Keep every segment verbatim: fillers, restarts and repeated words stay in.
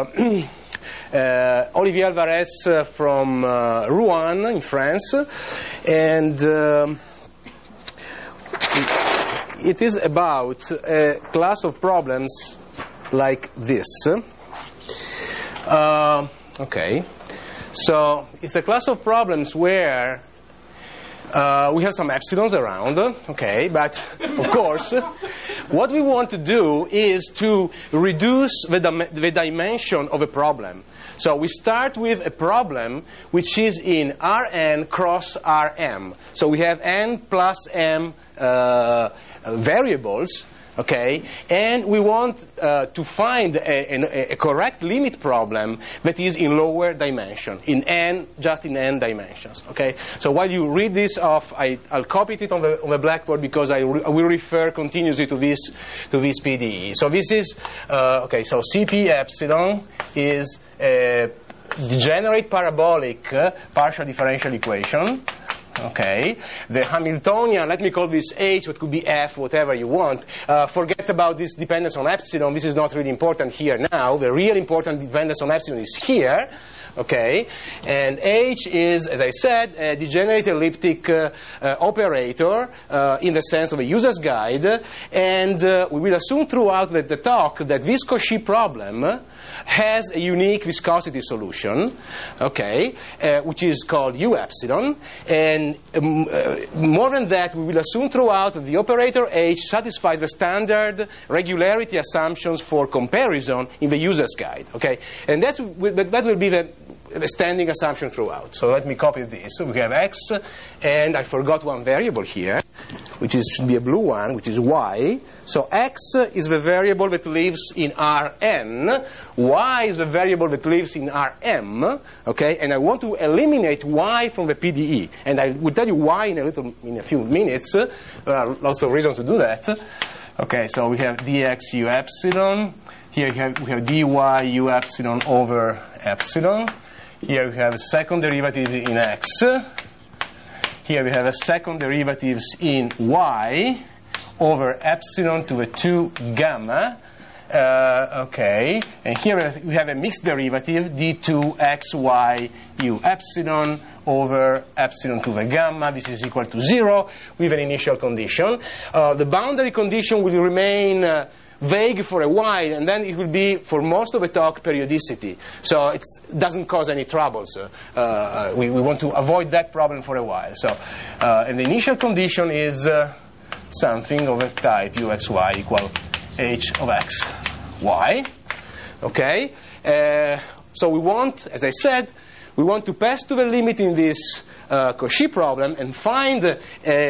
uh, Olivier Alvarez uh, from uh, Rouen in France, and um, it is about a class of problems like this. Uh, okay, so it's a class of problems where Uh, we have some epsilons around, okay, but of course, what we want to do is to reduce the, dim the dimension of a problem. So we start with a problem which is in Rn cross Rm. So we have n plus m uh, variables, okay, and we want uh, to find a, a, a correct limit problem that is in lower dimension, in n, just in n dimensions, okay. So while you read this off, I, I'll copy it on the, on the blackboard because I, re I will refer continuously to this to this P D E. So this is uh, okay. So C P epsilon is a degenerate parabolic uh, partial differential equation. Okay, the Hamiltonian, let me call this H, what could be F, whatever you want. Uh, forget about this dependence on epsilon. This is not really important here now. The real important dependence on epsilon is here. Okay, and H is, as I said, a degenerate elliptic uh, uh, operator uh, in the sense of a user's guide. And uh, we will assume throughout the, the talk that this Cauchy problem has a unique viscosity solution, okay, uh, which is called U epsilon. And um, uh, more than that, we will assume throughout that the operator H satisfies the standard regularity assumptions for comparison in the user's guide, okay. And that's, that will be the the standing assumption throughout. So let me copy this. So we have X, and I forgot one variable here, which is, should be a blue one, which is Y. So X is the variable that lives in Rn. Y is the variable that lives in Rm. Okay, and I want to eliminate Y from the P D E, and I will tell you why in a little, in a few minutes. There are lots of reasons to do that. Okay, so we have dx u epsilon. Here we have, we have dy u epsilon over epsilon. Here we have a second derivative in x. Here we have a second derivatives in y over epsilon to the two gamma. Uh, okay, and here we have a mixed derivative d two x y u epsilon over epsilon to the gamma. This is equal to zero with an initial condition. Uh, the boundary condition will remain uh, vague for a while, and then it will be, for most of the talk, periodicity. So it doesn't cause any troubles. Uh, uh, we, we want to avoid that problem for a while. So, uh, and the initial condition is uh, something of a type u x y equal h of x y. Okay? Uh, so we want, as I said, we want to pass to the limit in this uh, Cauchy problem and find a,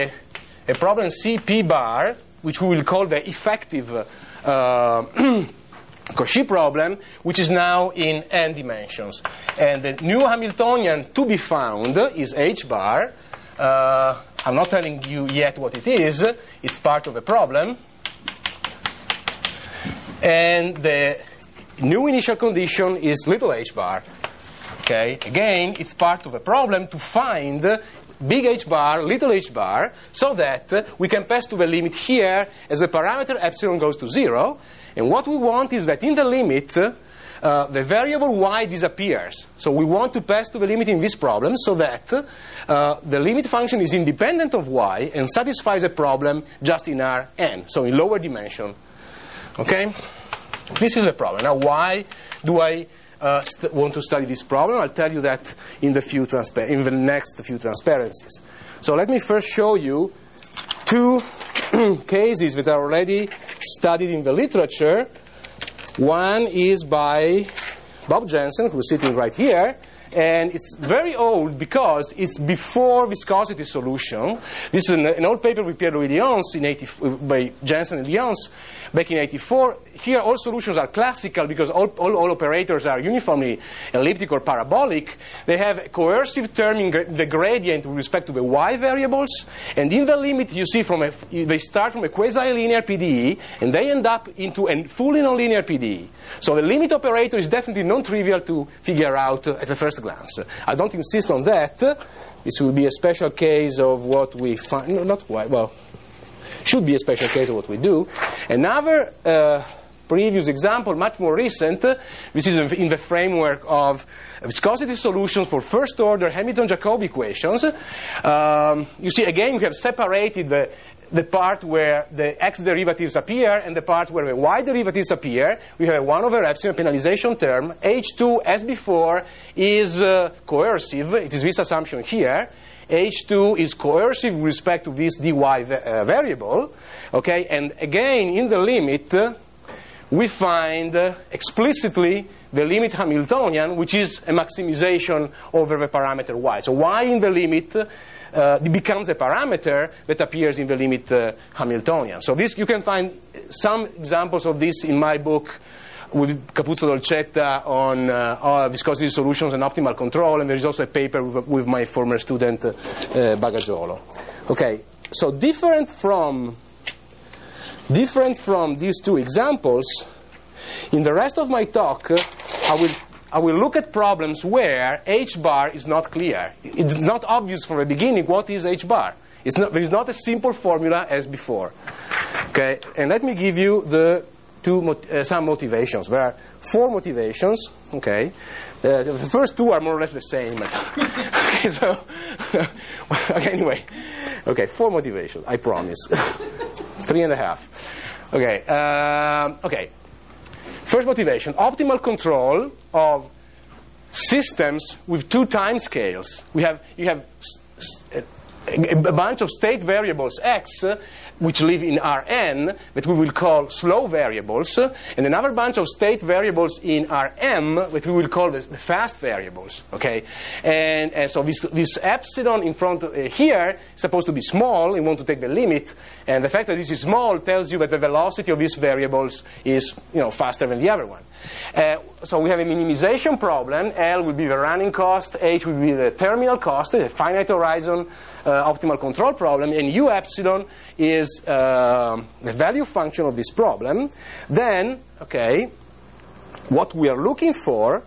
a problem C P bar, which we will call the effective uh, Cauchy problem, which is now in n dimensions. And the new Hamiltonian to be found is h bar. Uh, I'm not telling you yet what it is. It's part of the problem. And the new initial condition is little h bar. Okay, again, it's part of a problem to find big h bar, little h bar, so that uh, we can pass to the limit here as the parameter epsilon goes to zero. And what we want is that in the limit, uh, uh, the variable y disappears. So we want to pass to the limit in this problem so that uh, the limit function is independent of y and satisfies a problem just in Rn, so in lower dimension. Okay? This is the problem. Now, why do I Uh, want to study this problem? I'll tell you that in the few transpa- in the next few transparencies. So let me first show you two cases that are already studied in the literature. One is by Bob Jensen, who's sitting right here, and it's very old because it's before viscosity solution. This is an, an old paper with Pierre-Louis Lyons in eighty, by Jensen and Lyons back in eighty-four. Here all solutions are classical because all, all, all operators are uniformly elliptic or parabolic. They have a coercive term in gra- the gradient with respect to the y variables. And in the limit, you see, from a, they start from a quasi-linear P D E, and they end up into a fully nonlinear P D E. So the limit operator is definitely non-trivial to figure out uh, at the first glance. I don't insist on that. This will be a special case of what we find. No, not quite. Well, should be a special case of what we do. Another uh, previous example, much more recent. This is in the framework of viscosity solutions for first-order Hamilton-Jacobi equations. Um, you see, again, we have separated the the part where the x derivatives appear and the part where the y derivatives appear. We have a one over epsilon penalization term. H two, as before, is uh, coercive. It is this assumption here. H two is coercive with respect to this dy uh, variable. Okay, and again, in the limit, uh, we find uh, explicitly the limit Hamiltonian, which is a maximization over the parameter y. So y in the limit uh, becomes a parameter that appears in the limit uh, Hamiltonian. So this, you can find some examples of this in my book with Capuzzo Dolcetta on uh, uh, viscosity solutions and optimal control, and there is also a paper with, with my former student uh, uh, Bagagiolo. Okay, so different from different from these two examples, in the rest of my talk, uh, I will I will look at problems where H bar is not clear. It's not obvious from the beginning what is H bar. It's not, there is not a simple formula as before. Okay, and let me give you the two uh, some motivations. There are four motivations. Okay, uh, the first two are more or less the same. Okay, so okay, anyway, okay, four motivations. I promise. Three and a half. Okay. Uh, okay. First motivation: optimal control of systems with two time scales. We have you have a, a bunch of state variables x, uh, which live in Rn, that we will call slow variables, uh, and another bunch of state variables in Rm, that we will call the, the fast variables. Okay, and, and so this, this epsilon in front of, uh, here is supposed to be small. We want to take the limit, and the fact that this is small tells you that the velocity of these variables is, you know, faster than the other one. Uh, so we have a minimization problem. L will be the running cost, H will be the terminal cost, a finite horizon uh, optimal control problem, and U epsilon is uh, the value function of this problem. Then, okay, what we are looking for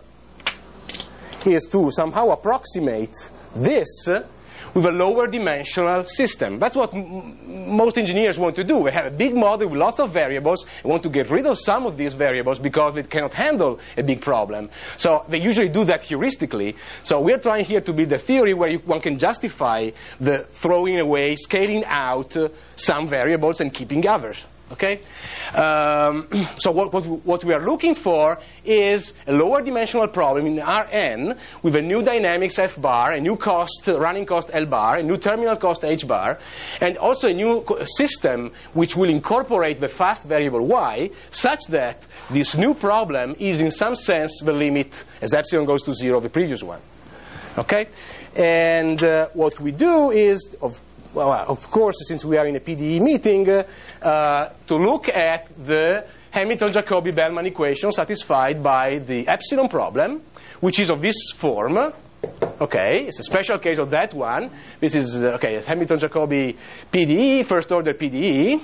is to somehow approximate this with a lower dimensional system. That's what m most engineers want to do. They have a big model with lots of variables and want to get rid of some of these variables because they cannot handle a big problem. So they usually do that heuristically. So we're trying here to build a theory where you, one can justify the throwing away, scaling out uh, some variables and keeping others. Okay, um, so what, what, what we are looking for is a lower dimensional problem in Rn with a new dynamics f bar, a new cost, uh, running cost L bar, a new terminal cost H bar, and also a new system which will incorporate the fast variable y, such that this new problem is in some sense the limit as epsilon goes to zero of the previous one. Okay, and uh, what we do is, of Well, of course, since we are in a P D E meeting, uh, uh, to look at the Hamilton-Jacobi-Bellman equation satisfied by the epsilon problem, which is of this form. Okay, it's a special case of that one. This is, uh, okay, it's Hamilton-Jacobi P D E, first-order P D E.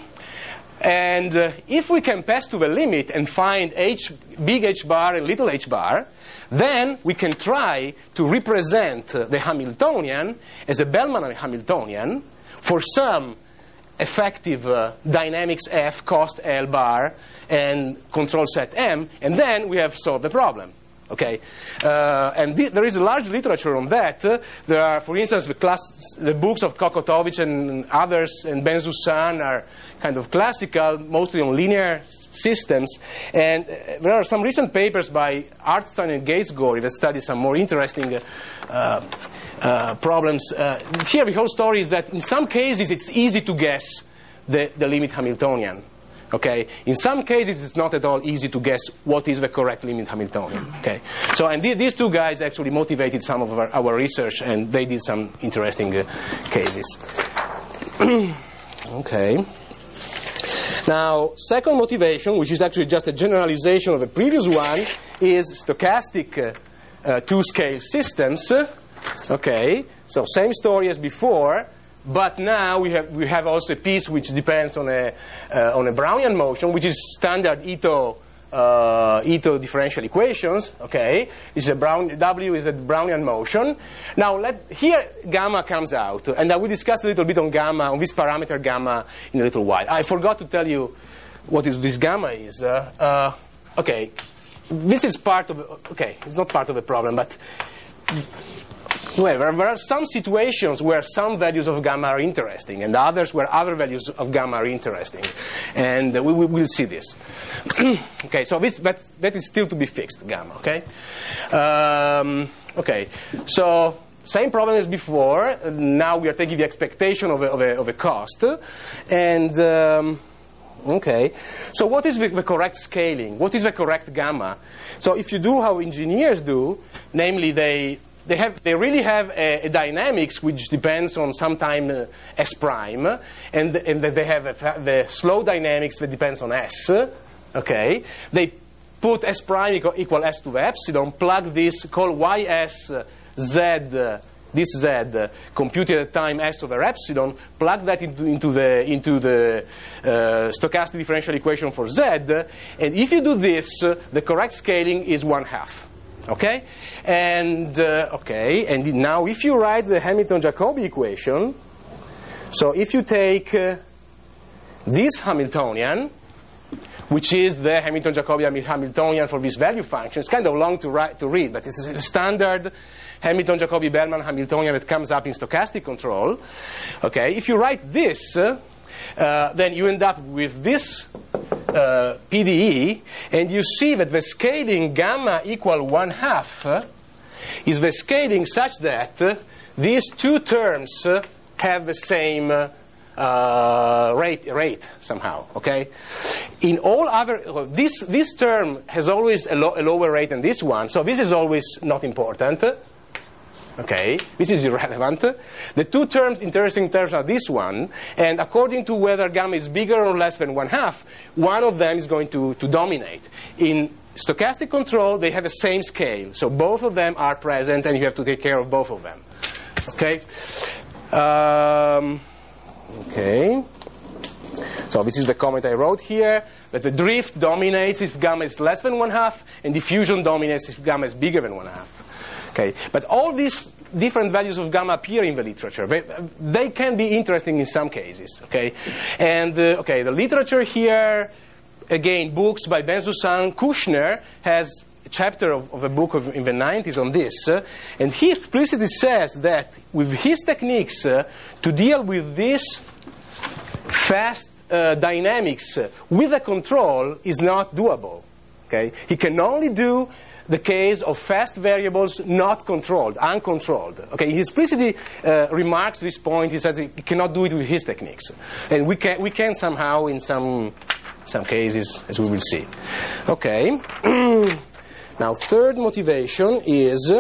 And uh, if we can pass to the limit and find H, big H bar and little H bar, then we can try to represent uh, the Hamiltonian as a Bellman Hamiltonian for some effective uh, dynamics f, cost L bar, and control set M, and then we have solved the problem. Okay, uh, and th there is a large literature on that. Uh, there are, for instance, the, class the books of Kokotovic and others, and Ben Zussan are kind of classical, mostly on linear systems. And uh, there are some recent papers by Hartstein and Gates-Gorey that study some more interesting uh, uh, problems. Uh, here the whole story is that in some cases it's easy to guess the, the limit Hamiltonian. Okay, in some cases it's not at all easy to guess what is the correct limit Hamiltonian. Okay, so and th these two guys actually motivated some of our, our research, and they did some interesting uh, cases. Okay. Now, second motivation, which is actually just a generalization of the previous one, is stochastic uh, uh, two-scale systems. Okay, so same story as before. But now we have we have also a piece which depends on a uh, on a Brownian motion, which is standard Ito uh, Ito differential equations. Okay, is a Brown W is a Brownian motion. Now let here gamma comes out, and I will discuss a little bit on gamma, on this parameter gamma in a little while. I forgot to tell you what is this gamma is. Uh, uh, okay, this is part of, okay, it's not part of the problem, but well, there are some situations where some values of gamma are interesting, and others where other values of gamma are interesting, and uh, we will see this. Okay, so this that that is still to be fixed, gamma. Okay, um, okay, so same problem as before. Now we are taking the expectation of a, of a, of a cost, and um, okay. So what is the, the correct scaling? What is the correct gamma? So if you do how engineers do, namely they. They have. They really have a, a dynamics which depends on sometime uh, S prime, and and they have a, the slow dynamics that depends on S. Okay, they put S prime equal, equal S to the epsilon. Plug this, call Y S uh, Z. Uh, this Z uh, computed at time S over epsilon. Plug that into into the into the uh, stochastic differential equation for Z, and if you do this, uh, the correct scaling is one half. Okay, and uh, okay, and now if you write the Hamilton-Jacobi equation, so if you take uh, this Hamiltonian, which is the Hamilton-Jacobi Hamiltonian for this value function, it's kind of long to write to read, but it's a standard Hamilton-Jacobi-Bellman Hamiltonian that comes up in stochastic control. Okay, if you write this, uh, uh, then you end up with this. Uh, P D E, and you see that the scaling gamma equal one half uh, is the scaling such that uh, these two terms uh, have the same uh, uh, rate rate somehow. Okay. In all other, uh, this this term has always a, lo- a lower rate than this one, so this is always not important. Okay, this is irrelevant. The two terms, interesting terms, are this one, and according to whether gamma is bigger or less than one half, one of them is going to, to dominate. In stochastic control, they have the same scale, so both of them are present, and you have to take care of both of them. Okay. Um, okay. So this is the comment I wrote here, that the drift dominates if gamma is less than one half, and diffusion dominates if gamma is bigger than one half. Okay, but all these different values of gamma appear in the literature. They, they can be interesting in some cases. Okay, and uh, okay, the literature here, again, books by Ben-Susan Kushner has a chapter of, of a book of, in the nineties on this, uh, and he explicitly says that with his techniques uh, to deal with this fast uh, dynamics uh, with a control is not doable. Okay, he can only do the case of fast variables not controlled, uncontrolled. Okay, he explicitly uh, remarks this point. He says he cannot do it with his techniques, and we can we can somehow in some some cases, as we will see. Okay. Now, third motivation is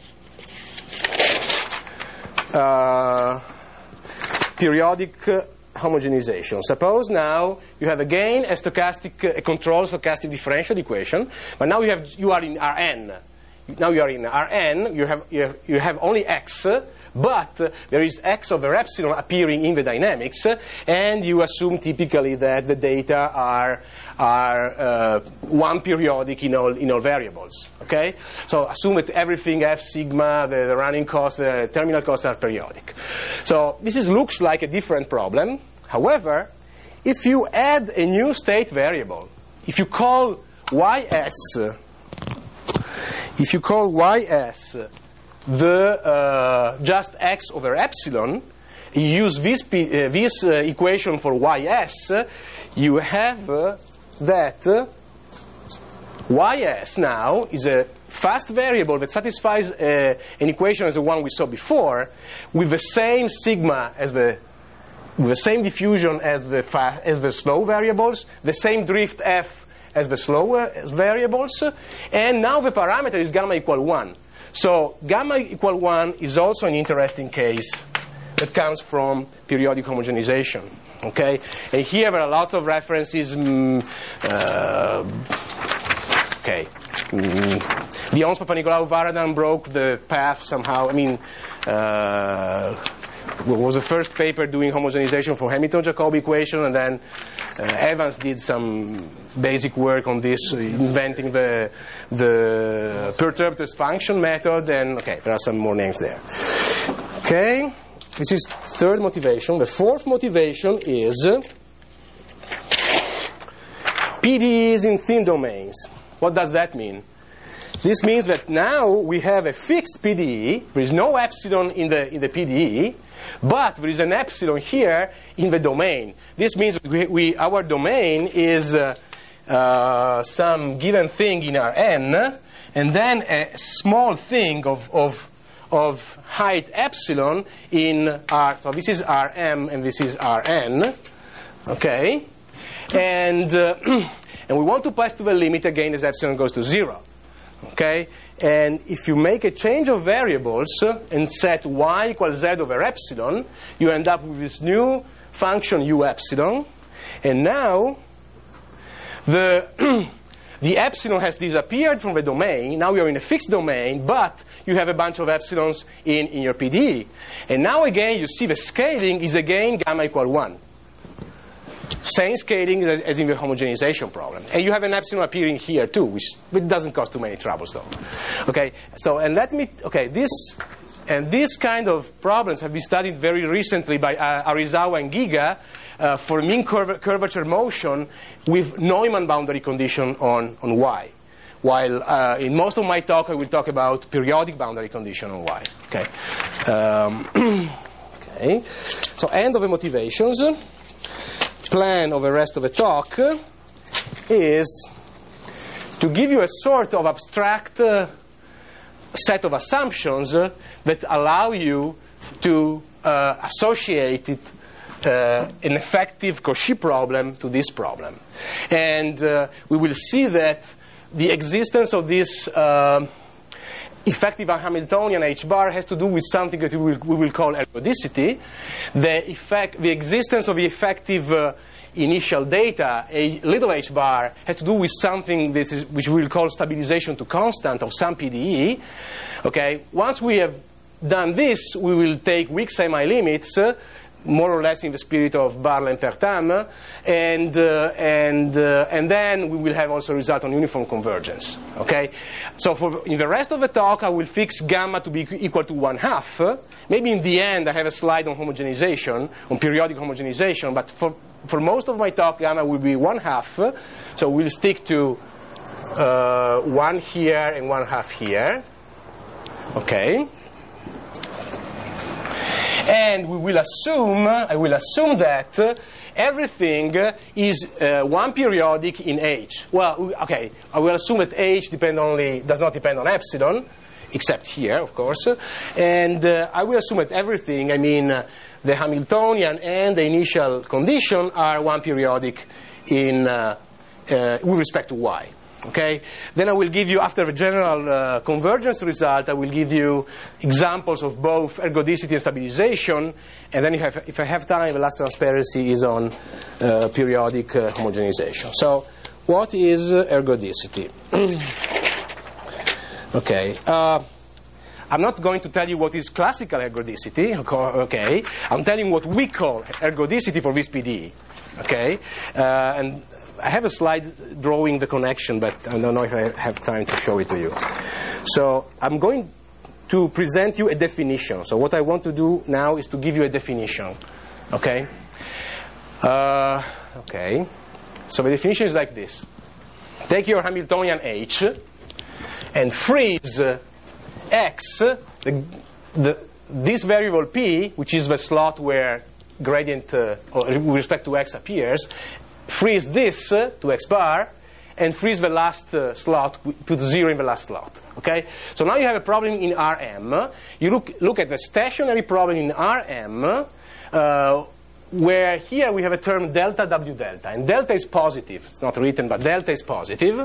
uh, periodic uh, homogenization. Suppose now you have again a stochastic, a control stochastic differential equation, but now you have you are in R n. Now you are in R n. You have you have, you have only x, but uh, there is x over epsilon appearing in the dynamics, and you assume typically that the data are are uh, one periodic in all in all variables. Okay, so assume that everything f sigma, the, the running cost, the terminal costs are periodic. So this is, looks like a different problem. However, if you add a new state variable, if you call ys, if you call ys the uh, just x over epsilon, you use this P, uh, this uh, equation for ys, you have uh, that uh, ys now is a fast variable that satisfies uh, an equation as the one we saw before, with the same sigma as the with the same diffusion as the fa- as the slow variables, the same drift f as the slower variables, and now the parameter is gamma equal one. So gamma equal one is also an interesting case that comes from periodic homogenization. Okay, and here there are lots of references. Mm, uh, okay, mm, Lyons, Papanikolaou, Varadhan broke the path somehow. I mean. Uh, was the first paper doing homogenization for Hamilton-Jacobi equation, and then uh, Evans did some basic work on this, uh, inventing the the perturbed test function method, and okay, there are some more names there. Okay, this is third motivation. The fourth motivation is P D Es in thin domains. What does that mean? This means that now we have a fixed P D E. There is no epsilon in the, in the P D E, but there is an epsilon here in the domain. This means we, we, our domain is uh, uh, some given thing in Rn, and then a small thing of, of, of height epsilon in R. So this is Rm and this is Rn. Okay? And, uh, and we want to pass to the limit again as epsilon goes to zero. Okay? And if you make a change of variables uh, and set y equals z over epsilon, you end up with this new function u epsilon. And now the, the epsilon has disappeared from the domain. Now we are in a fixed domain, but you have a bunch of epsilons in, in your P D E. And now again, you see the scaling is again gamma equal one. Same scaling as, as in the homogenization problem. And you have an epsilon appearing here too, which it doesn't cause too many troubles though. Okay, so and let me, okay, this, and this kind of problems have been studied very recently by uh, Arizawa and Giga uh, for mean curv curvature motion with Neumann boundary condition on, on Y. While uh, in most of my talk I will talk about periodic boundary condition on Y. Okay, um, okay. So end of the motivations. Plan of the rest of the talk is to give you a sort of abstract uh, set of assumptions uh, that allow you to uh, associate it, uh, an effective Cauchy problem to this problem. And uh, we will see that the existence of this uh, effective Hamiltonian H bar has to do with something that we will, we will call ergodicity. The effect, the existence of the effective uh, initial data, a little h bar, has to do with something that is, which we will call stabilization to constant of some P D E. Okay, once we have done this, we will take weak semi-limits, uh, more or less in the spirit of Barlin-Pertam, and uh, and uh, and then we will have also a result on uniform convergence. Okay, so for in the rest of the talk, I will fix gamma to be equal to one half. Maybe in the end, I have a slide on homogenization, on periodic homogenization, but for for most of my talk, gamma will be one half. So we'll stick to uh, one here and one half here. Okay. And we will assume, I will assume that uh, everything uh, is uh, one periodic in H. Well, okay, I will assume that H depend only, does not depend on epsilon, except here, of course. And uh, I will assume that everything, I mean, uh, the Hamiltonian and the initial condition are one periodic in, uh, uh, with respect to Y. Okay, then I will give you, after the general uh, convergence result, I will give you examples of both ergodicity and stabilization, and then if I have, if I have time, the last transparency is on uh, periodic uh, homogenization. So, what is uh, ergodicity? Okay, uh, I'm not going to tell you what is classical ergodicity, okay, I'm telling what we call ergodicity for this P D E, okay, uh, and I have a slide drawing the connection, but I don't know if I have time to show it to you. So I'm going to present you a definition. So what I want to do now is to give you a definition. Okay? Uh, okay. So the definition is like this. Take your Hamiltonian H and freeze uh, X, the, the, this variable P, which is the slot where gradient uh, or with respect to X appears, freeze this uh, to X bar, and freeze the last uh, slot, put zero in the last slot. Okay? So now you have a problem in R M. You look, look at the stationary problem in R M, uh, where here we have a term delta W delta. And delta is positive. It's not written, but delta is positive.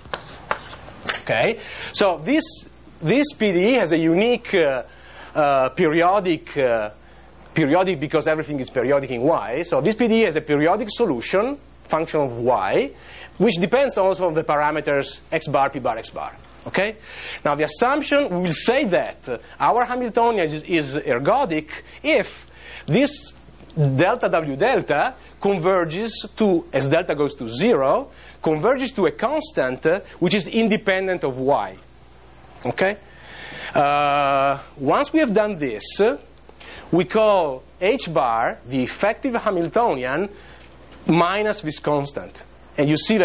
Okay? So this, this P D E has a unique uh, uh, periodic uh, periodic because everything is periodic in Y. So this P D E has a periodic solution, function of Y, which depends also on the parameters X bar, P bar, X bar. Okay? Now the assumption, we will say that uh, our Hamiltonian is, is ergodic if this delta W delta converges to, as delta goes to zero, converges to a constant uh, which is independent of Y. Okay? Uh, once we have done this, uh, we call H bar the effective Hamiltonian minus this constant. And you see that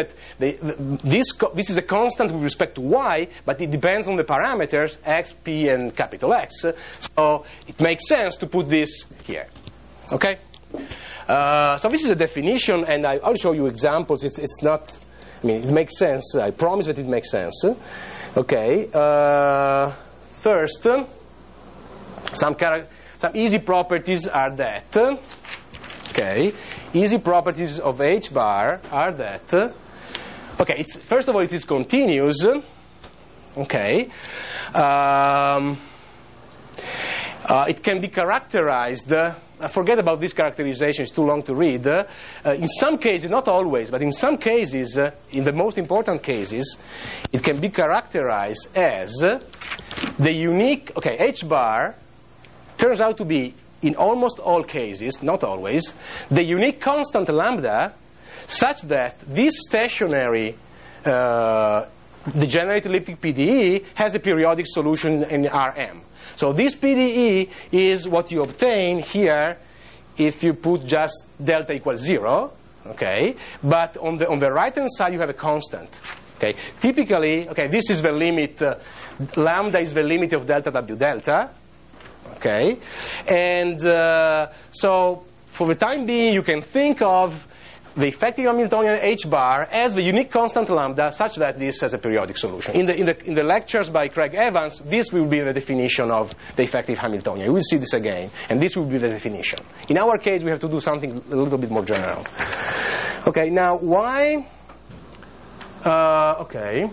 the, the, this, co this is a constant with respect to y, but it depends on the parameters x, p, and capital X. So it makes sense to put this here. Okay? Uh, so this is a definition, and I, I'll show you examples. It's, it's not, I mean, it makes sense. I promise that it makes sense. Okay. Uh, first, some, some easy properties are that. Okay. Easy properties of H bar are that. Okay. It's, first of all, it is continuous. Okay. Um, uh, it can be characterized. Uh, forget about this characterization. It's too long to read. Uh, in some cases, not always, but in some cases, uh, in the most important cases, it can be characterized as the unique. Okay, H bar turns out to be, in almost all cases, not always, the unique constant lambda, such that this stationary uh, degenerate elliptic P D E has a periodic solution in R M. So this P D E is what you obtain here if you put just delta equals zero, okay? But on the on the right-hand side you have a constant, okay? Typically, okay, this is the limit. Uh, lambda is the limit of delta W delta, okay? And uh, so for the time being, you can think of the effective Hamiltonian H bar as the unique constant lambda, such that this has a periodic solution. In the, in the, in the lectures by Craig Evans, this will be the definition of the effective Hamiltonian. We will see this again, and this will be the definition. In our case, we have to do something a little bit more general. Okay, now why, uh, okay,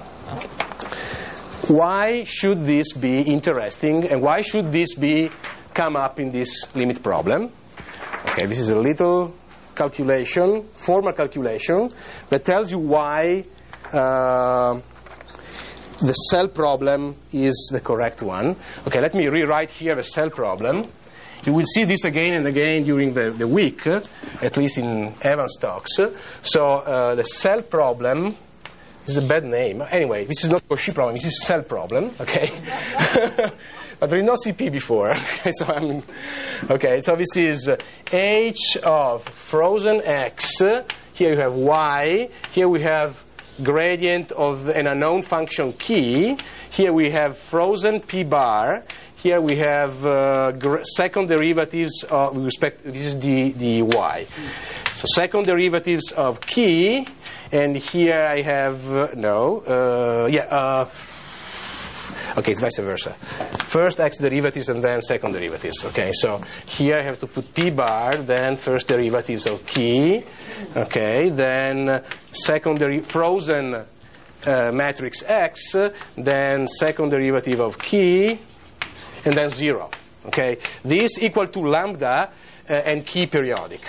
why should this be interesting, and why should this be come up in this limit problem? Okay, this is a little calculation, formal calculation, that tells you why uh, the cell problem is the correct one. Okay, let me rewrite here the cell problem. You will see this again and again during the, the week, uh, at least in Evans talks. So uh, the cell problem is a bad name. Anyway, this is not Cauchy problem, this is cell problem, okay? But there is no C P before. so I'm, okay, so this is h of frozen x. Here you have y. Here we have gradient of an unknown function k. Here we have frozen p bar. Here we have uh, second derivatives of with respect. This is the the y. So second derivatives of k, and here I have uh, no. Uh, yeah. Uh, Okay, it's vice versa. First x derivatives and then second derivatives. Okay, so here I have to put p bar, then first derivatives of k. Okay, then secondary frozen uh, matrix x, then second derivative of k, and then zero. Okay, this equal to lambda uh, and k periodic.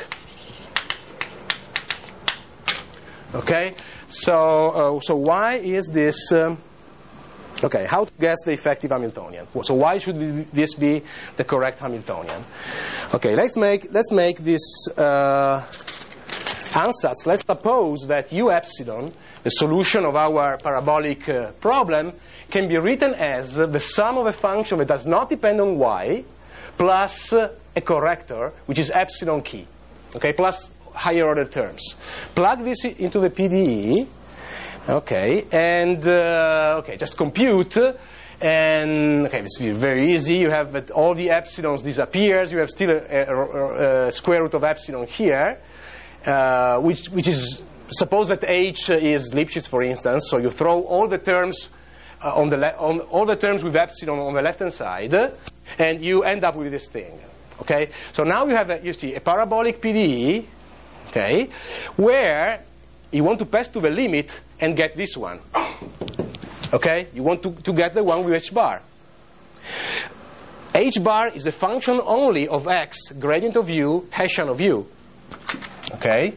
Okay, so uh, so why is this? Um, Okay, how to guess the effective Hamiltonian? So why should this be the correct Hamiltonian? Okay, let's make let's make this uh, ansatz. Let's suppose that U epsilon, the solution of our parabolic uh, problem, can be written as uh, the sum of a function that does not depend on y, plus uh, a corrector, which is epsilon k. Okay, plus higher order terms. Plug this into the P D E. Okay, and uh, okay, just compute, and okay, this is very easy. You have that all the epsilons disappears. You have still a, a, a square root of epsilon here, uh, which which is suppose that h is Lipschitz, for instance. So you throw all the terms uh, on the le on all the terms with epsilon on the left hand side, and you end up with this thing. Okay, so now you have a, you see a parabolic P D E, okay, where you want to pass to the limit and get this one. Okay? You want to, to get the one with h bar. H bar is a function only of x, gradient of u, Hessian of u. Okay?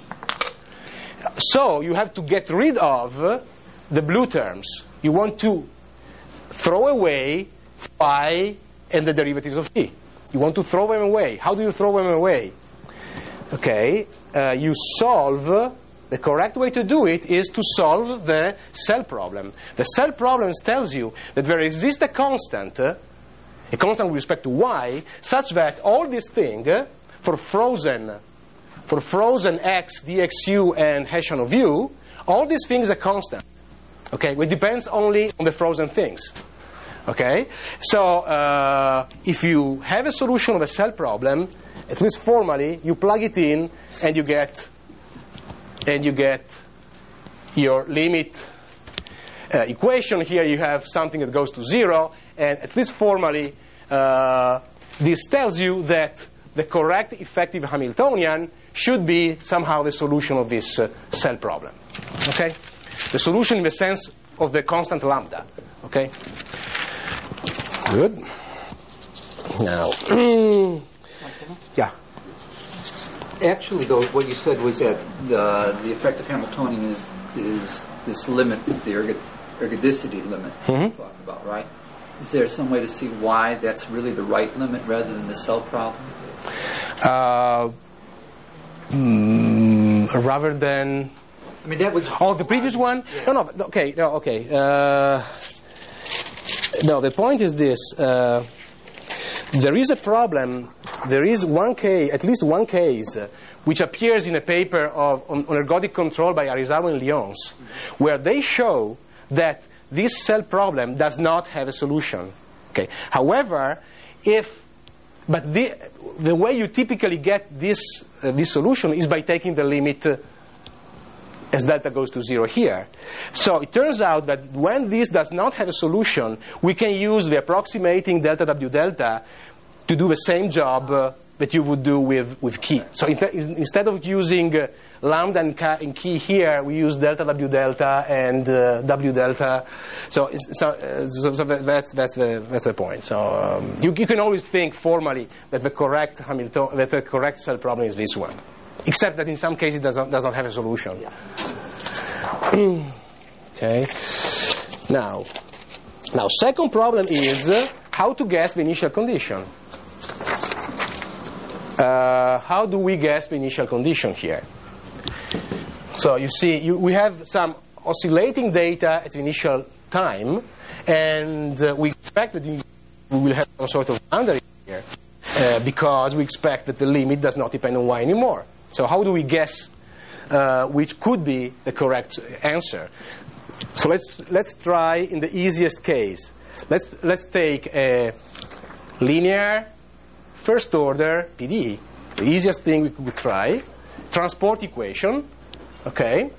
So you have to get rid of the blue terms. You want to throw away phi and the derivatives of t. You want to throw them away. How do you throw them away? Okay? Uh, you solve... The correct way to do it is to solve the cell problem. The cell problem tells you that there exists a constant, uh, a constant with respect to y, such that all this thing uh, for frozen, for frozen x, dxu, and Hessian of u All these things are constant. Okay, it depends only on the frozen things. Okay, so uh, if you have a solution of a cell problem, at least formally, you plug it in and you get and you get your limit uh, equation. Here you have something that goes to zero, and at least formally, uh, this tells you that the correct effective Hamiltonian should be somehow the solution of this uh, cell problem. Okay, the solution in the sense of the constant lambda. Okay. Good. Now, yeah. Actually, though, what you said was that the, the effective Hamiltonian is is this limit, the erg- ergodicity limit Mm-hmm. you talked about, right? Is there some way to see why that's really the right limit rather than the cell problem? Uh, mm, rather than I mean, that was oh, the previous one. Yeah. No, no. Okay, no, okay. Uh, no, the point is this. Uh, there is a problem. There is one case, at least one case, uh, which appears in a paper of, on, on ergodic control by Arizawa and Lyons, where they show that this cell problem does not have a solution. Okay. However, if but the the way you typically get this uh, this solution is by taking the limit uh, as delta goes to zero here. So it turns out that when this does not have a solution, we can use the approximating delta W delta to do the same job uh, that you would do with, with key. So in, instead of using uh, lambda and, ka, and key here, we use delta W delta and uh, W delta. So, so, uh, so, so that's, that's, the, that's the point. So um, you, you can always think formally that the correct Hamilton, that the correct cell problem is this one. Except that in some cases it does not, does not have a solution. Yeah. Okay. Now, now, second problem is uh, how to guess the initial condition. Uh, how do we guess the initial condition here? So you see, you, we have some oscillating data at the initial time, and uh, we expect that we will have some sort of boundary here uh, because we expect that the limit does not depend on y anymore. So how do we guess uh, which could be the correct answer? So let's let's try in the easiest case. Let's let's take a linear first order P D E. The easiest thing we could try. Transport equation. Okay.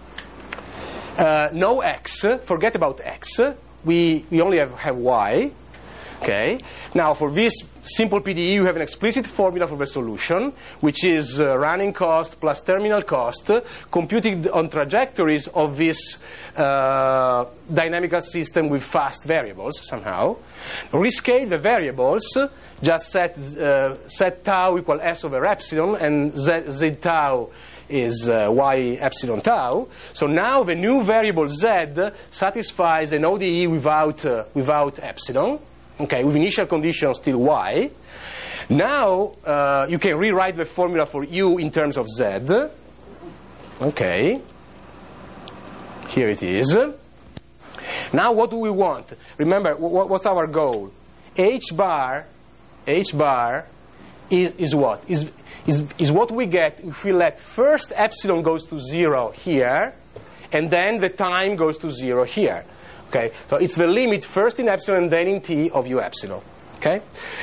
Uh, no x. Forget about x. We we only have, have y. Okay. Now, for this simple P D E, you have an explicit formula for the solution, which is uh, running cost plus terminal cost, uh, computed on trajectories of this uh, dynamical system with fast variables, somehow. Rescale the variables, just set, uh, set tau equal s over epsilon, and z, z tau is uh, y epsilon tau. So now the new variable z satisfies an O D E without, uh, without epsilon. Okay, with initial condition still y. Now uh, you can rewrite the formula for u in terms of z. Okay, here it is. Now what do we want? Remember, w- what's our goal? H bar, H bar is, is what? Is, is, is what we get if we let first epsilon goes to zero here, and then the time goes to zero here. Okay, so it's the limit first in epsilon and then in t of u epsilon. Okay,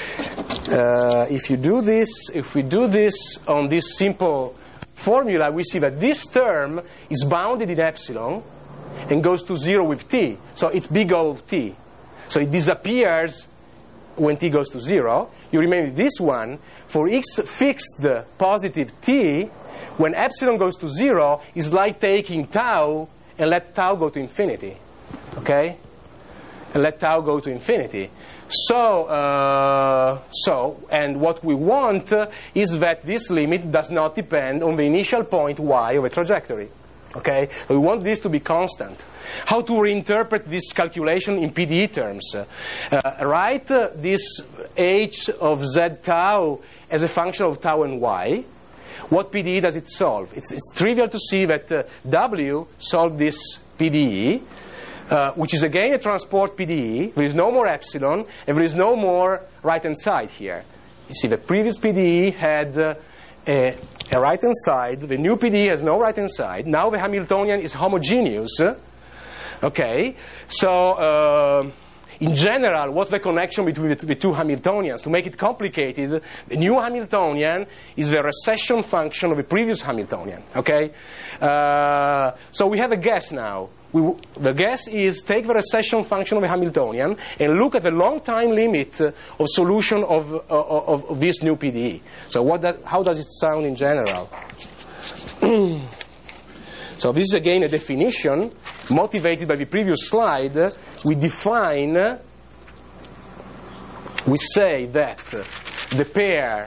uh, if you do this, if we do this on this simple formula, we see that this term is bounded in epsilon and goes to zero with t. So it's big O of t. So it disappears when t goes to zero. You remain with this one. For each fixed positive t, when epsilon goes to zero, is like taking tau and let tau go to infinity. Okay, and let tau go to infinity. So, uh, so, and what we want uh, is that this limit does not depend on the initial point y of a trajectory. Okay, so we want this to be constant. How to reinterpret this calculation in P D E terms? Uh, write uh, this h of z tau as a function of tau and y. What P D E does it solve? It's, it's trivial to see that uh, w solved this P D E. Uh, which is again a transport P D E. There is no more epsilon, and there is no more right-hand side here. You see, the previous P D E had uh, a, a right-hand side. The new P D E has no right-hand side. Now the Hamiltonian is homogeneous. Okay, so uh, in general, what's the connection between the, the two Hamiltonians? To make it complicated, the new Hamiltonian is the recession function of the previous Hamiltonian. Okay, uh, so we have a guess now. We, the guess is take the recession function of the Hamiltonian and look at the long time limit uh, of solution of, uh, of, of this new P D E. So what that, how does it sound in general? So this is again a definition motivated by the previous slide. We define, we say that the pair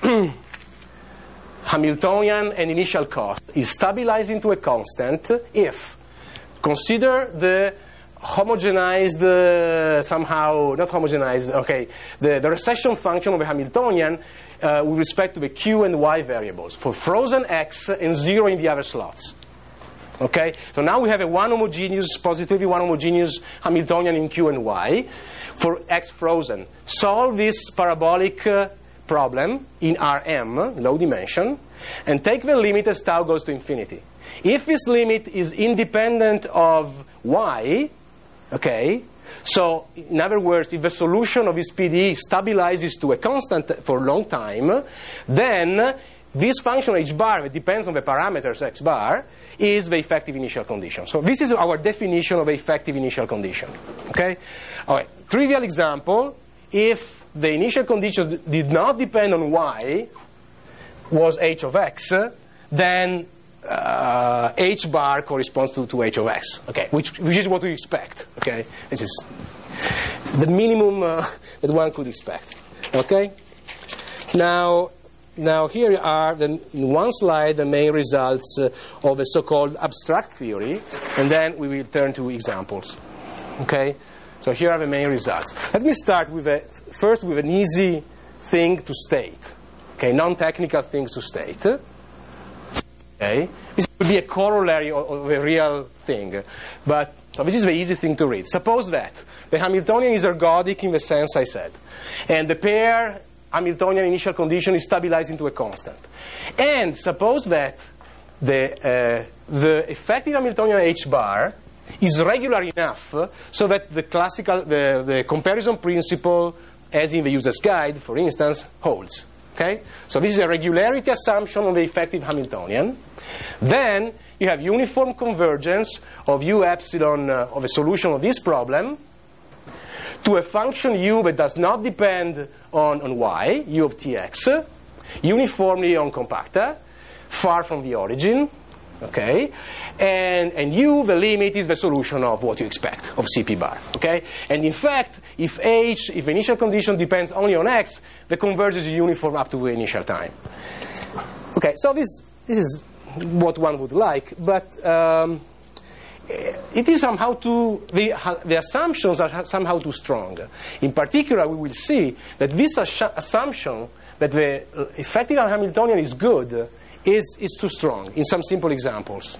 Hamiltonian and initial cost is stabilized into a constant if consider the homogenized, uh, somehow, not homogenized, okay, the, the recession function of a Hamiltonian uh, with respect to the q and y variables for frozen x and zero in the other slots. Okay, so now we have a one homogeneous, positively one homogeneous Hamiltonian in q and y for x frozen. Solve this parabolic uh, problem in Rm, low dimension, and take the limit as tau goes to infinity. If this limit is independent of y, okay, so in other words, if the solution of this P D E stabilizes to a constant for a long time, then this function h bar that depends on the parameters x bar is the effective initial condition. So this is our definition of the effective initial condition. Okay? All right. Trivial example, if the initial condition did not depend on y, was h of x, then uh, h bar corresponds to, to h of x. Okay? Which, which is what we expect. Okay? This is the minimum uh, that one could expect. Okay? Now, Now here are, the, in one slide, the main results uh, of a so-called abstract theory, and then we will turn to examples. Okay? So here are the main results. Let me start with a, first with an easy thing to state. Okay, non-technical things to state. Okay? This would be a corollary of, of a real thing. But, so this is the easy thing to read. Suppose that the Hamiltonian is ergodic in the sense I said, and the pair Hamiltonian initial condition is stabilized into a constant. And suppose that the, uh, the effective Hamiltonian h bar is regular enough so that the classical, the, the comparison principle, as in the user's guide, for instance, holds. Okay? So this is a regularity assumption on the effective Hamiltonian. Then you have uniform convergence of u epsilon uh, of a solution of this problem to a function u that does not depend on, on y, u of tx, uniformly on compacta, far from the origin, okay? And, and u, the limit, is the solution of what you expect, of C P bar, okay? And in fact, if h, if the initial condition depends only on x, the convergence is uniform up to the initial time. Okay, so this, this is what one would like, but um, it is somehow too, the, the assumptions are somehow too strong. In particular, we will see that this assumption that the effective Hamiltonian is good is, is too strong in some simple examples.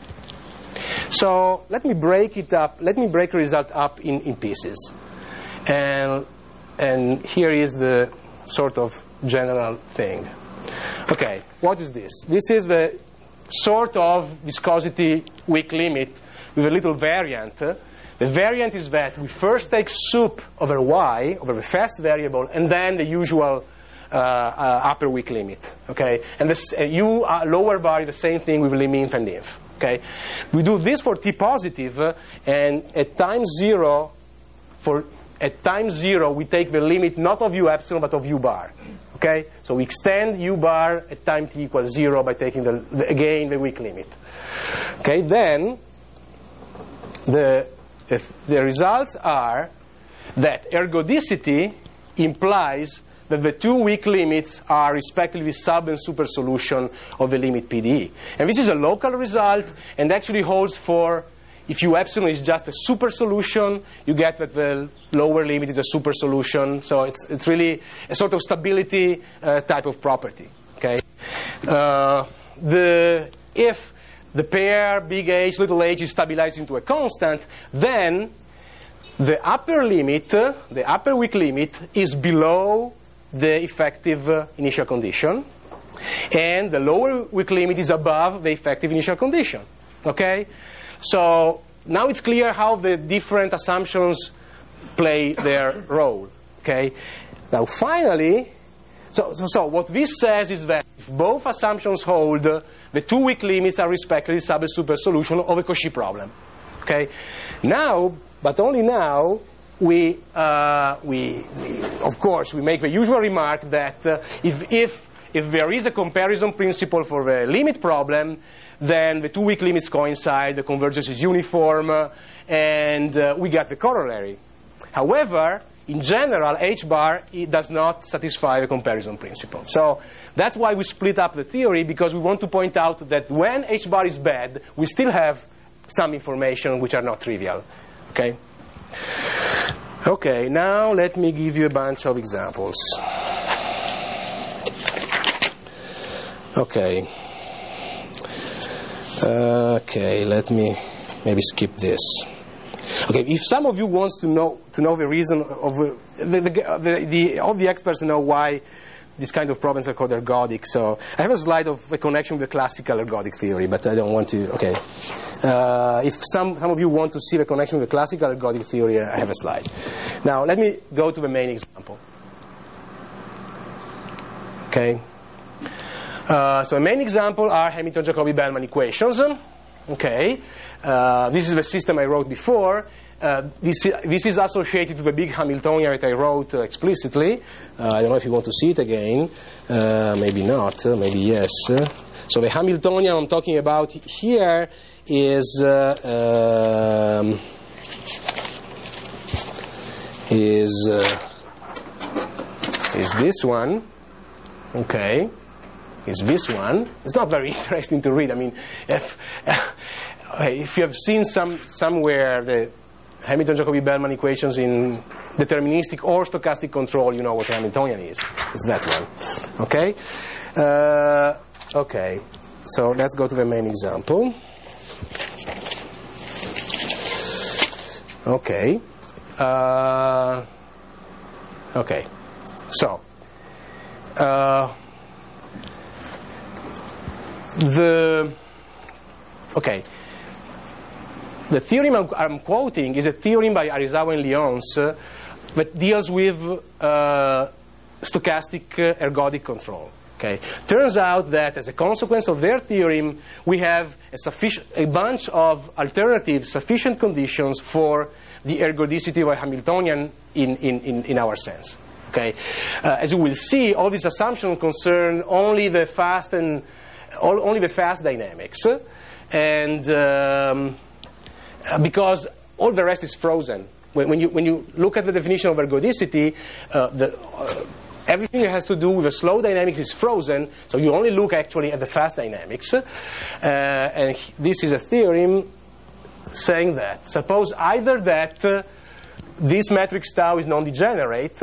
So let me break it up, let me break the result up in, in pieces. And, and here is the sort of general thing. Okay, what is this? This is the sort of viscosity weak limit with a little variant. The variant is that we first take sup over y, over the fast variable, and then the usual uh, uh, upper weak limit. Okay, and this uh, u uh, lower bar is the same thing with lim-inf and inf. Okay, we do this for t positive, uh, and at time zero, for at time zero we take the limit not of u epsilon but of u bar. Okay, so we extend u bar at time t equals zero by taking the, the again the weak limit. Okay, then. The, the results are that ergodicity implies that the two weak limits are respectively sub and super solution of the limit P D E. And this is a local result and actually holds for, if u epsilon is just a super solution, you get that the lower limit is a super solution. So it's, it's really a sort of stability uh, type of property. Okay? Uh, the, if the pair big H, little h is stabilized into a constant, then the upper limit, uh, the upper weak limit, is below the effective uh, initial condition. and the lower weak limit is above the effective initial condition. Okay? So now it's clear how the different assumptions play their role. Okay? Now finally, so, so, so what this says is that if both assumptions hold, the two weak limits are respectively sub and super solution of a Cauchy problem. Okay? Now, but only now, we, uh, we, we, of course, we make the usual remark that uh, if, if, if there is a comparison principle for the limit problem, then the two weak limits coincide, the convergence is uniform, uh, and uh, we get the corollary. However, in general, H bar it does not satisfy the comparison principle. So that's why we split up the theory, because we want to point out that when H bar is bad, we still have some information which are not trivial. Okay? Okay, now let me give you a bunch of examples. Okay. Uh, okay, let me maybe skip this. Okay, if some of you wants to know to know the reason of uh, the, the, the, the all the experts know why these kind of problems are called ergodic. So I have a slide of a connection with the classical ergodic theory, but I don't want to. Okay, uh, if some some of you want to see the connection with the classical ergodic theory, I have a slide. Now let me go to the main example. Okay. Uh, so the main example are Hamilton-Jacobi-Bellman equations. Okay. Uh, this is the system I wrote before. Uh, this, this is associated to the big Hamiltonian that I wrote uh, explicitly. Uh, I don't know if you want to see it again. Uh, maybe not. Uh, maybe yes. Uh, so the Hamiltonian I'm talking about here is uh, um, is uh, is this one. Okay. Is this one. It's not very interesting to read. I mean, if uh, if you have seen some somewhere the Hamilton-Jacobi-Bellman equations in deterministic or stochastic control, you know what Hamiltonian is. It's that one. Okay? Uh, okay. So let's go to the main example. Okay. Uh, okay. So, uh, the, okay. The theorem I'm, I'm quoting is a theorem by Arizawa and Lyons uh, that deals with uh, stochastic uh, ergodic control. Okay. Turns out that as a consequence of their theorem, we have a, sufficient, a bunch of alternative sufficient conditions for the ergodicity of a Hamiltonian in, in, in, in our sense. Okay. Uh, as you will see, all these assumptions concern only the fast and all, only the fast dynamics, and um, because all the rest is frozen. When, when you when you look at the definition of ergodicity, uh, the, uh, everything that has to do with the slow dynamics is frozen. So you only look actually at the fast dynamics. Uh, and this is a theorem saying that suppose either that uh, this matrix tau is non-degenerate,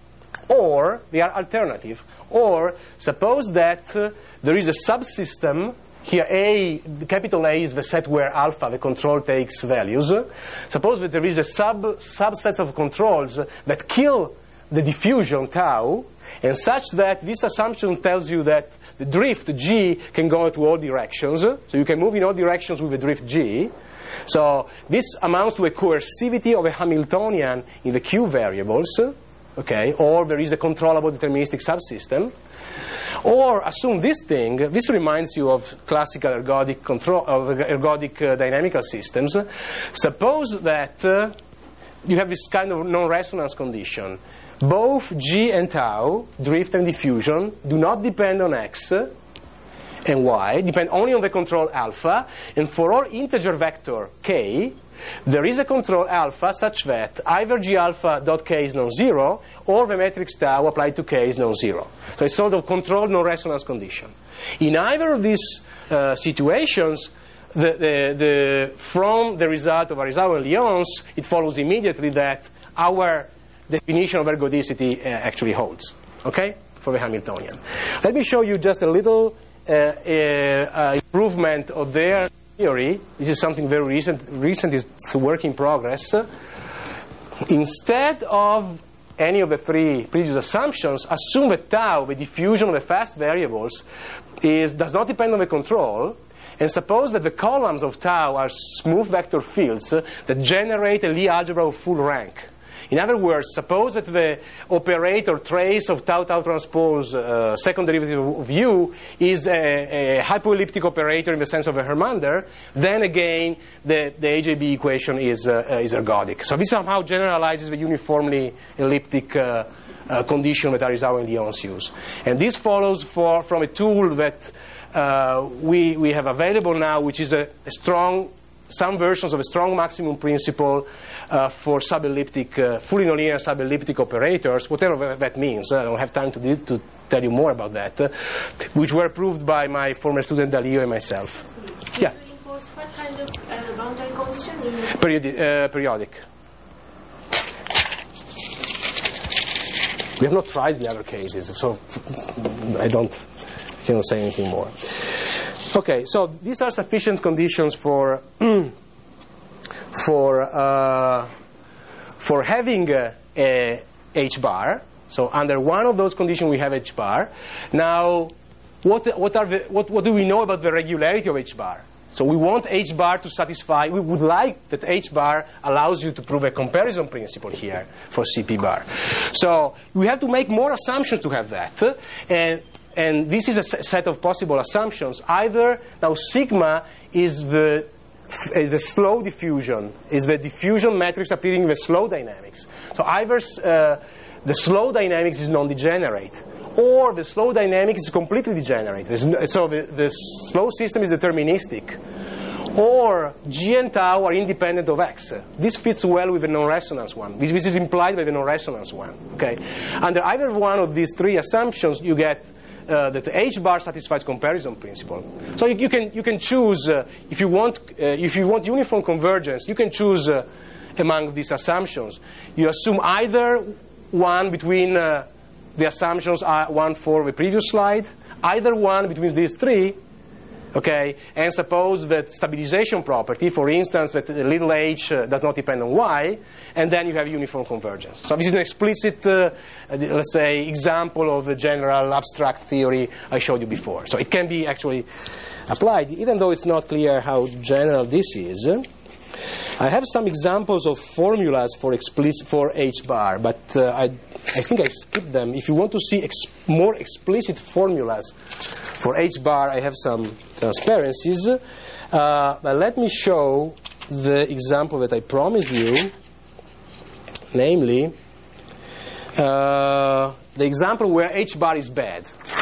or they are alternative, or suppose that uh, there is a subsystem. Here, A, the capital A is the set where alpha, the control, takes values. Suppose that there is a sub subset of controls that kill the diffusion tau, and such that this assumption tells you that the drift G can go into all directions. So you can move in all directions with the drift G. So this amounts to a coercivity of a Hamiltonian in the Q variables. Okay, or there is a controllable deterministic subsystem. Or assume this thing. This reminds you of classical ergodic control of ergodic uh, dynamical systems. Suppose that uh, you have this kind of non-resonance condition. Both G and tau, drift and diffusion, do not depend on X and Y, depend only on the control alpha. And for all integer vector K, there is a control alpha such that either G alpha dot K is non-zero, or the matrix tau applied to K is non-zero. So it's sort of controlled non-resonance condition. In either of these uh, situations, the, the, the, from the result of Arizawa and Lyons, it follows immediately that our definition of ergodicity uh, actually holds, okay, for the Hamiltonian. Let me show you just a little uh, uh, improvement of their theory. This is something very recent. Recent is a work in progress. Instead of any of the three previous assumptions, assume that tau, the diffusion of the fast variables, is, does not depend on the control, and suppose that the columns of tau are smooth vector fields uh, that generate a Lie algebra of full rank. In other words, suppose that the operator trace of tau tau transpose uh, second derivative of u is a, a hypoelliptic operator in the sense of a Hermander, then again the, the A J B equation is, uh, is ergodic. So this somehow generalizes the uniformly elliptic uh, uh, condition that Arizawa and Lyons use. And this follows for, from a tool that uh, we, we have available now, which is a, a strong some versions of a strong maximum principle uh, for subelliptic, uh, fully nonlinear subelliptic operators, whatever that means. I don't have time to, to tell you more about that, uh, which were proved by my former student Dalio and myself. Can yeah. you reinforce what kind of uh, boundary condition? Periodi uh, periodic. We have not tried the other cases, so I don't cannot say anything more. Okay, so these are sufficient conditions for for uh, for having a, a H bar. So under one of those conditions, we have H bar. Now, what what are the what what do we know about the regularity of H bar? So we want H bar to satisfy. We would like that H bar allows you to prove a comparison principle here for C P bar. So we have to make more assumptions to have that, and. And this is a set of possible assumptions. Either, now sigma is the, is the slow diffusion, is the diffusion matrix appearing in the slow dynamics. So either uh, the slow dynamics is non-degenerate, or the slow dynamics is completely degenerate. No, so the, the slow system is deterministic. Or G and tau are independent of X. This fits well with the non-resonance one. This, this is implied by the non-resonance one. Okay? Under either one of these three assumptions, you get Uh, that the H bar satisfies comparison principle. So you, you can you can choose uh, if you want uh, if you want uniform convergence, you can choose uh, among these assumptions. You assume either one between uh, the assumptions are one for the previous slide, either one between these three, okay, and suppose that stabilization property, for instance, that little h uh, does not depend on y, and then you have uniform convergence. So this is an explicit, uh, let's say, example of the general abstract theory I showed you before. So it can be actually applied, even though it's not clear how general this is. I have some examples of formulas for explicit for H bar, but uh, I, I think I skipped them. If you want to see ex more explicit formulas for H bar, I have some transparencies. Uh, but let me show the example that I promised you, namely uh, the example where H bar is bad.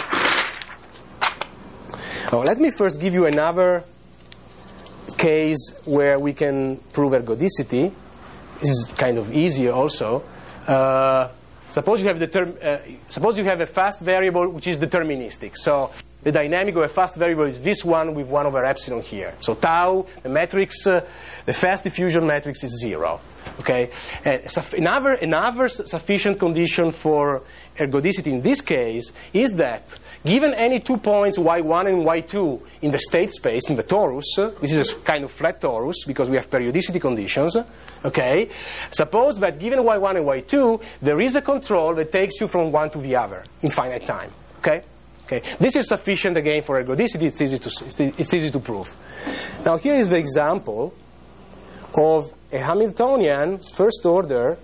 Oh, let me first give you another case where we can prove ergodicity. This is kind of easier also. Uh, suppose you have the term, uh, suppose you have a fast variable which is deterministic. So the dynamic of a fast variable is this one with one over epsilon here. So tau, the matrix, uh, the fast diffusion matrix is zero. Okay. And another another sufficient condition for ergodicity in this case is that given any two points y one and y two in the state space, in the torus, which is a kind of flat torus because we have periodicity conditions, okay, suppose that given y one and y two, there is a control that takes you from one to the other in finite time, okay? Okay. This is sufficient, again, for ergodicity. It's easy to, it's easy to prove. Now, here is the example of a Hamiltonian first order,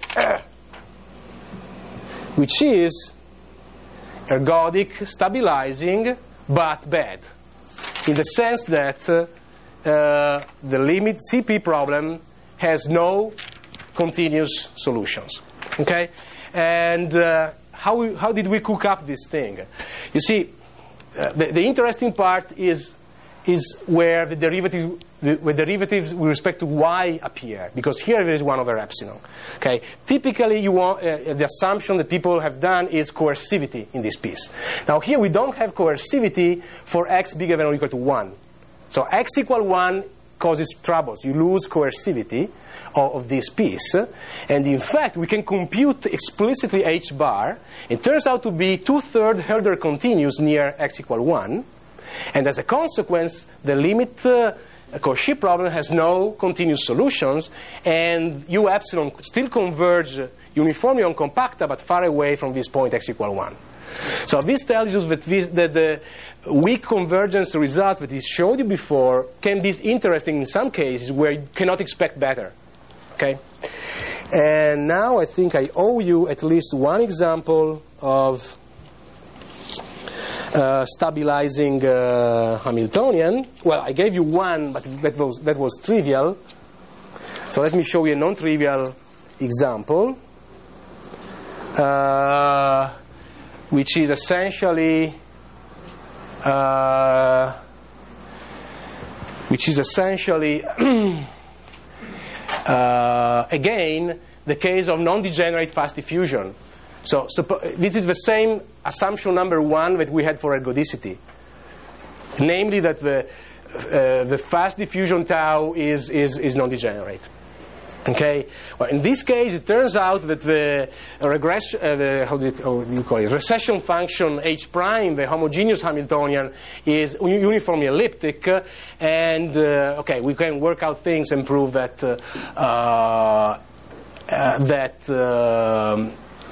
which is ergodic, stabilizing, but bad, in the sense that uh, uh, the limit C P problem has no continuous solutions. Okay, and uh, how we, how did we cook up this thing? You see, uh, the, the interesting part is is where the derivative the, where derivatives with respect to y appear, because here there is one over epsilon. Okay, typically you want uh, the assumption that people have done is coercivity in this piece. Now here we don't have coercivity for x bigger than or equal to one. So x equal one causes troubles. You lose coercivity of, of this piece, and in fact we can compute explicitly h bar. It turns out to be two-thirds Hölder continuous near x equal one. And as a consequence, the limit uh, Cauchy problem has no continuous solutions, and U epsilon still converge uniformly on compacta, but far away from this point x equal one. So this tells us that, this, that the weak convergence result that I showed you before can be interesting in some cases where you cannot expect better. Okay? And now I think I owe you at least one example of uh, stabilizing uh, Hamiltonian. Well, I gave you one, but that was, that was trivial. So let me show you a non-trivial example. Uh, which is essentially uh, which is essentially uh, again the case of non-degenerate fast diffusion. So this is the same assumption number one that we had for ergodicity, namely that the uh, the fast diffusion tau is is, is non-degenerate. Okay. Well, in this case, it turns out that the regression, uh, the how do, you, how do you call it, recession function h prime, the homogeneous Hamiltonian, is uniformly elliptic, uh, and uh, okay, we can work out things and prove that uh, uh, that uh,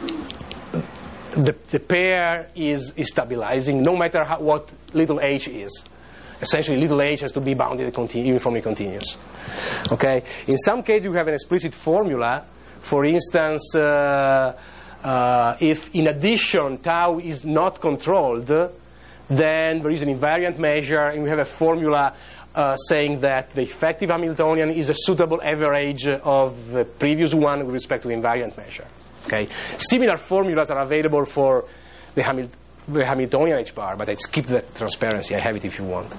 the the pair is, is stabilizing, no matter how, what little h is. Essentially, little h has to be bounded continu- uniformly continuous. Okay. In some cases, you have an explicit formula. For instance, uh, uh, if in addition tau is not controlled, then there is an invariant measure, and we have a formula uh, saying that the effective Hamiltonian is a suitable average of the previous one with respect to the invariant measure. Okay. Similar formulas are available for the Hamiltonian. The Hamiltonian H bar, but I skip that transparency. I have it if you want.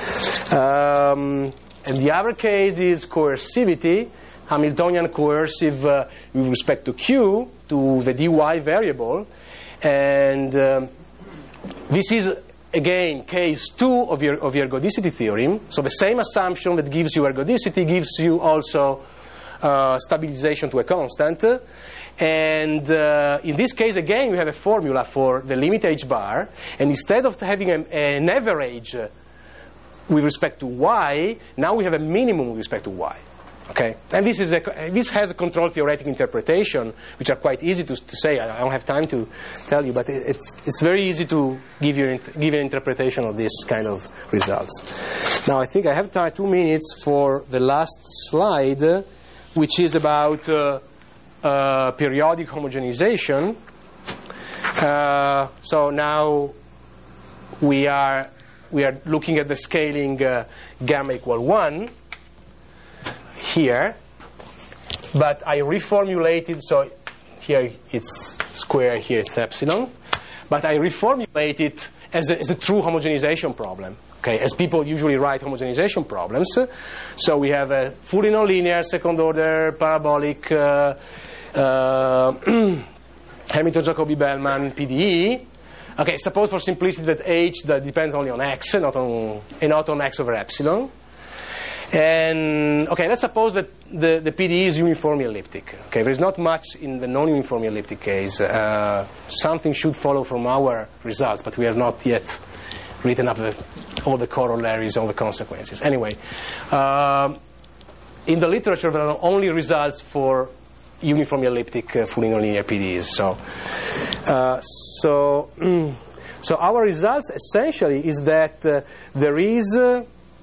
Um, and the other case is coercivity, Hamiltonian coercive uh, with respect to Q, to the dy variable. And um, this is, again, case two of your, of your ergodicity theorem. So the same assumption that gives you ergodicity gives you also uh, stabilization to a constant. And uh, in this case, again, we have a formula for the limit h bar. And instead of having a, an average uh, with respect to y, now we have a minimum with respect to y. Okay? And this, is a, this has a control theoretic interpretation, which are quite easy to, to say. I don't have time to tell you, but it, it's, it's very easy to give, you, give an interpretation of this kind of results. Now, I think I have time, two minutes for the last slide, which is about Uh, Uh, periodic homogenization. Uh, so now we are we are looking at the scaling uh, gamma equal one here, but I reformulated. So here it's square, here it's epsilon, but I reformulated as a, as a true homogenization problem. Okay, as people usually write homogenization problems. So we have a fully nonlinear second order parabolic Uh, Uh, Hamilton-Jacobi-Bellman P D E. Okay, suppose for simplicity that H that depends only on X, not on and not on X over epsilon. And okay, let's suppose that the, the P D E is uniformly elliptic. Okay, there's not much in the non-uniformly elliptic case. Uh, something should follow from our results, but we have not yet written up the, all the corollaries, all the consequences. Anyway, uh, in the literature there are only results for uniformly elliptic uh, fully nonlinear P D Es. So, uh, so, mm, so our results essentially is that uh, there is uh,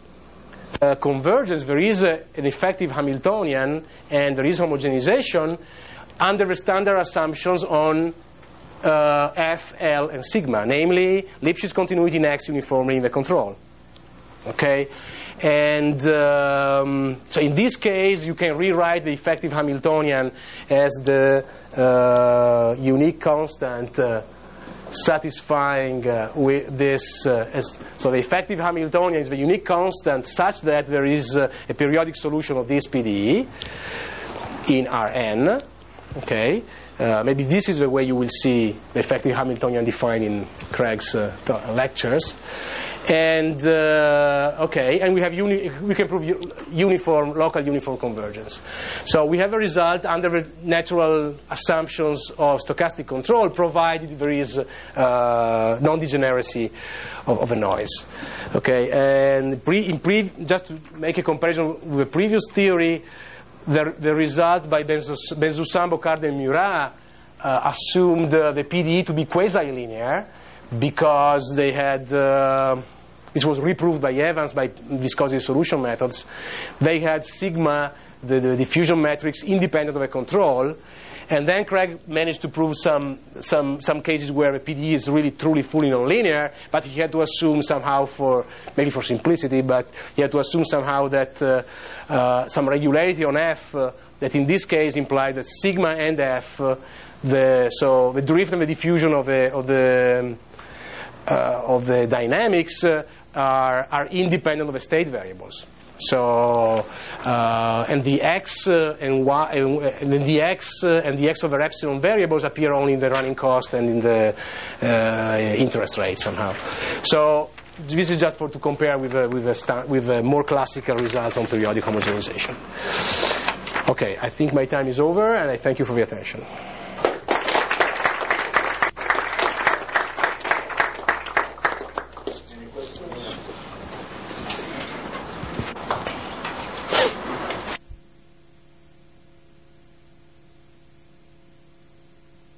a convergence, there is a, an effective Hamiltonian, and there is homogenization under the standard assumptions on uh, F, L, and sigma, namely Lipschitz continuity in X uniformly in the control. Okay. And um, so in this case, you can rewrite the effective Hamiltonian as the uh, unique constant uh, satisfying uh, with this. Uh, as, so the effective Hamiltonian is the unique constant such that there is uh, a periodic solution of this P D E in Rn. Okay. Uh, maybe this is the way you will see the effective Hamiltonian defined in Craig's uh, lectures. And uh, okay, and we have uni- we can prove u- uniform local uniform convergence. So we have a result under the natural assumptions of stochastic control, provided there is uh, non-degeneracy of, of a noise. Okay, and pre- in pre- just to make a comparison with the previous theory, the, the result by Benzus- Benzusambo, Carden, and Murat uh, assumed uh, the P D E to be quasi-linear because they had, uh, this was reproved by Evans by viscosity solution methods, they had sigma, the, the diffusion matrix, independent of a control. And then Craig managed to prove some some some cases where a P D E is really truly fully nonlinear, but he had to assume somehow, for maybe for simplicity, but he had to assume somehow that uh, uh, some regularity on F uh, that in this case implied that sigma and F, uh, the so the drift and the diffusion of the of the uh, of the dynamics uh, are are independent of the state variables. So uh, and the x uh, and y and then the x uh, and the x over epsilon variables appear only in the running cost and in the uh, interest rate somehow. So this is just for to compare with uh, with uh, with uh, more classical results on periodic homogenization. Okay, I think my time is over, and I thank you for your attention.